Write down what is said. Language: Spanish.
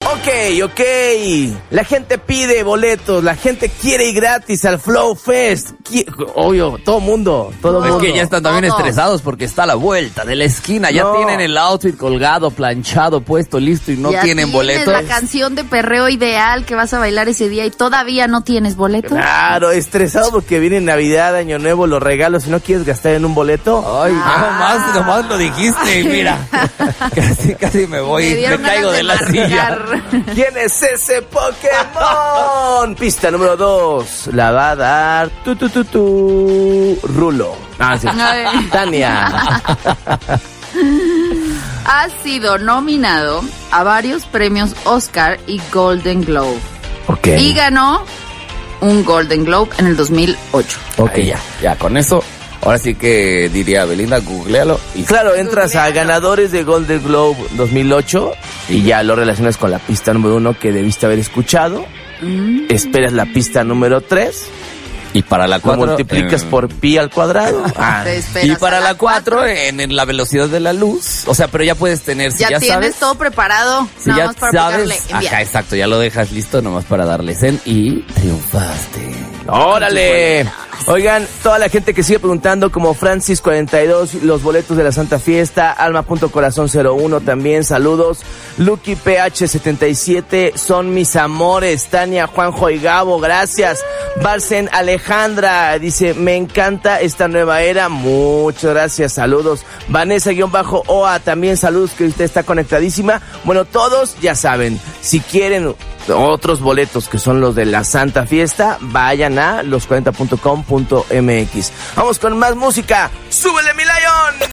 Ok. La gente pide boletos, la gente quiere ir gratis al Flow Fest. Obvio, todo mundo. Es que ya están también estresados porque está a la vuelta de la esquina. Ya tienen el outfit colgado, planchado, puesto, listo y no tienen boletos. La canción de perreo ideal que vas a bailar ese día y todavía no tienes boletos. Claro, estresado porque viene Navidad, Año Nuevo, los regalos. Si no quieres gastar en un boleto. Ay, nomás lo dijiste, mira. Casi me voy, me caigo de la silla. ¿Quién es ese Pokémon? Pista número 2. La va a dar Rulo. Sí. Tania. Ha sido nominado a varios premios Oscar y Golden Globe. Y ganó un Golden Globe en el 2008. Ahí ya, con eso. Ahora sí que diría Belinda, googlealo. Y claro, entras a ganadores de Golden Globe 2008 y ya lo relacionas con la pista número 1 que debiste haber escuchado. Esperas la pista número 3. Y para la 4 multiplicas por pi al cuadrado. Y para la 4 en la velocidad de la luz. O sea, pero ya puedes tener, si ya tienes sabes, todo preparado. Si ya para sabes, ajá, exacto, ya lo dejas listo nomás para darle send y triunfaste. ¡Órale! Oigan, toda la gente que sigue preguntando, como Francis42, los boletos de la Santa Fiesta, Alma.corazón01 también, saludos. Lucky PH77, son mis amores. Tania, Juanjo y Gabo, gracias. Barcen Alejandra dice, me encanta esta nueva era, muchas gracias, saludos. Vanessa-OA, también saludos, que usted está conectadísima. Bueno, todos ya saben, si quieren otros boletos que son los de la Santa Fiesta, vayan a los40.com.mx. Vamos con más música. ¡Súbele, mi Lion!